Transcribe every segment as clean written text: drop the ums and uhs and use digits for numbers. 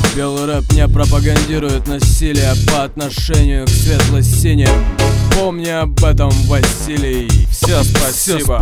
Белый рэп не пропагандирует насилие по отношению к светло-синим. Помни об этом, Василий. Все спасибо.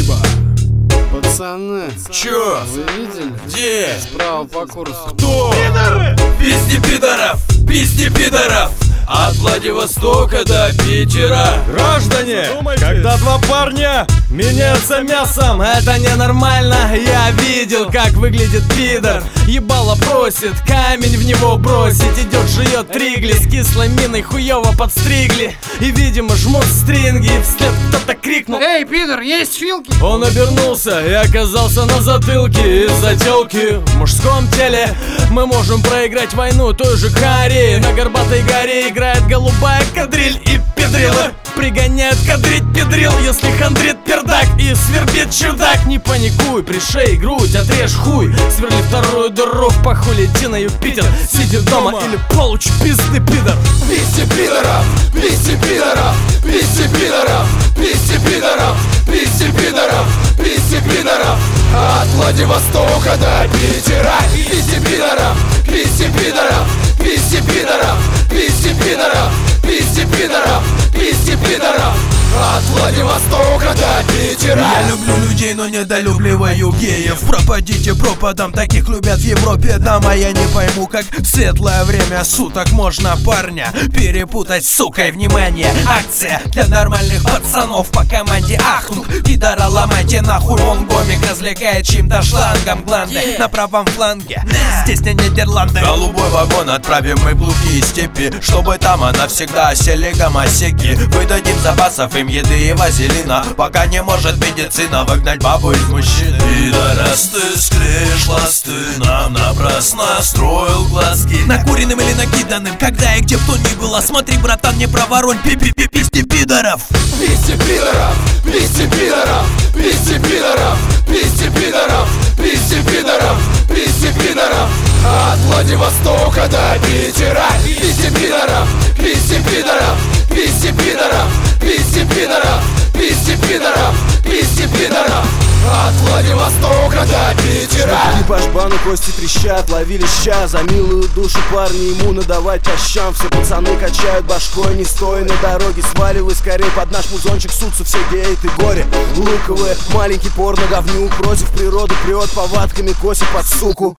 Пацаны, чё? вы видели? Где? Справа по курсу. Кто? Пидоры! Пизди пидоров! Пизди пидоров! От Владивостока до Питера. Граждане, когда два парня меняются мясом, это ненормально. Я видел, как выглядит пидор. Ебало просит, камень в него бросить. Идет, жует тригли, с кислой миной хуёво подстригли. И, видимо, жмут стринги, и вслед кто-то крикнул: Эй, пидор, есть филки? Он обернулся и оказался на затылке из-за тёлки. В мужском теле мы можем проиграть войну той же Кореи. На горбатой горе играет голубая кадриль, и педрилы пригоняют кадрить педрил, если хандрит пердак и свербит чудак. Не паникуй, пришей грудь, отрежь хуй, сверли вторую дыру в паху, лети на Юпитер. Сиди дома или получи пизды, пидор. Пизди пидоров! Пизди пидоров! Пизди пидоров! Пизди пидоров! Пизди пидоров! Пизди пидоров! От Владивостока до Питера. Пизди пидоров! Пизди пидоров! Пизди пидоров! Пизди пидоров! Пизди пидоров! Пизди пидоров! От Владивостока до Питера. Я люблю людей, но недолюбливаю геев. Пропадите пропадом, таких любят в Европе. Дама, я не пойму, как в светлое время суток можно парня перепутать с сукой. Внимание, акция для нормальных пацанов по команде Ахтунг. Пидора ломайте нахуй, он гомик развлекает чьим-то шлангом гланды на правом фланге. Здесь не Нидерланды. Голубой вагон отправим мы в глухие степи, чтобы там навсегда осели гомосеки. Выдадим запасов им еды и вазелина, пока не может медицина выгнать бабу из мужчины. Пидорас, ты склеишь ласты, нам напрасно строил глазки. Накуренным или накиданным, когда и где б то ни было. Смотри, братан, не проворонь, пизди пидоров. Пизди пидоров! Пизди пидоров! Пизди пидоров! Пизди пидоров! Пизди пидоров! Пизди пидоров! От Владивостока до Питера. Пизди пидоров! Пизди пидоров! Пизди пидоров! Пизди пидоров! Пизди пидоров! Пизди пидоров! От Владивостока до Питера. И по жбану кости трещат, ловили ща за милую душу парни, ему надавать по щам. Все пацаны качают башкой, не стоя на дороге, сваливай скорей под наш музончик, сутся все геи, ты горе. Луковые, маленький порно-говнюк, против природы прет, повадками косит под суку.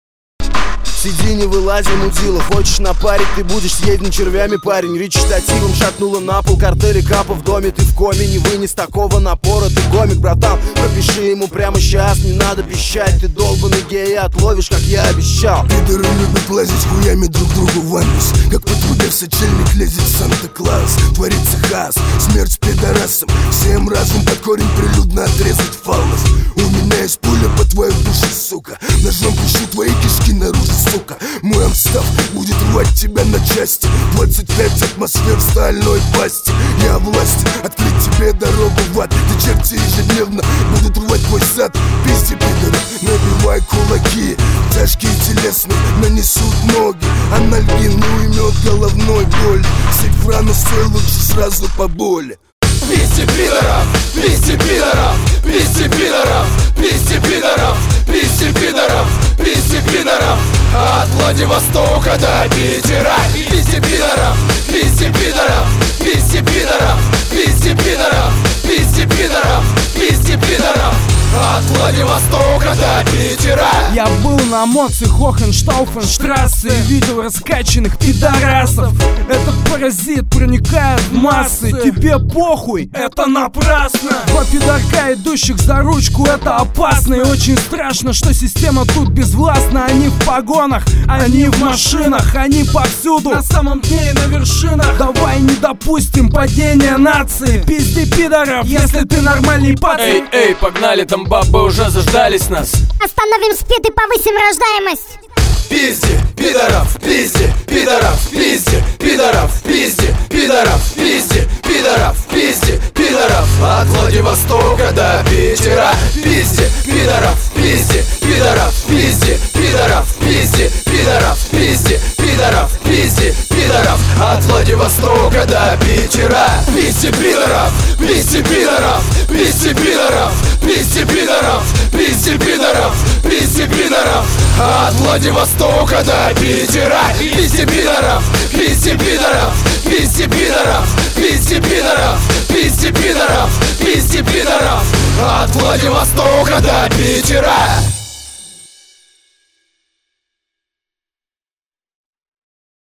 Сиди, не вылази, мудила, хочешь напарить, ты будешь съеден червями, парень. Речитативом шатнула на пол, картели капа в доме, ты в коме, не вынес такого напора. Ты гомик, братан, пропиши ему прямо сейчас, не надо пищать. Ты долбаный гей, отловишь, как я обещал. Пидоры любят лазить хуями друг другу в анус, как по трубе в сочельник лезет Санта-Клаус. Творится хаос, смерть пидорасам, всем разум под корень прилюдно отрезать фаллос. У меня есть пуля по твоей душе, сука, ножом пишу твои кишки наружу, сука. Мой амстав будет рвать тебя на части, 25 атмосфер в стальной пасти. Я власть, открыть тебе дорогу в ад, эти черти ежедневно будут рвать твой сад. Пизди пидоры, набивай кулаки, тяжкие телесные нанесут ноги. Анальгин уймет головной боль, сыпь в рану соль лучше сразу по боли. Пизди пидоров! Пизди пидоров! Пизди пидоров! Пизди пидоров! Пизди пидоров! Пизди пидоров! От Владивостока до Питера. Пизди пидоров! Пизди пидоров! Пизди пидоров! Пизди пидоров! Пизди пидоров! Пизди пидоров! От Владивостока до Питера. Я был на моце Хохенштауфенштрассе и видел раскачанных пидорасов. Этот паразит проникает в массы. Тебе похуй, это напрасно. Два пидорка, идущих за ручку, это опасно. И очень страшно, что система тут безвластна. Они в погонах, они в машинах, они повсюду, на самом деле на вершинах. Давай не допустим падения нации. Пизди пидоров, если ты нормальный пацан. Эй, погнали, там бабы уже заждались нас. Остановим спид и повысим рождаемость. Пизди пидоров! Пизди пидоров! Пизди пидоров! Пизди пидоров! Пизди пидоров! Пизди пидоров! От Владивостока до Питера. Пизди пидоров! Пизди пидоров! Пизди пидоров! Пизди пидоров! Пизди пидоров! Пизди пидоров! От Владивостока до Питера. Пизди пидоров! Пизди пидоров! Пизди пидоров! Пизди пидоров! пизди пидоров, пизди пидоров. От Владивостока до Питера. Пизди пидоров, пизди пидоров, пизди пидоров, пизди пидоров, пизди пидоров, пизди пидоров. От Владивостока до Питера.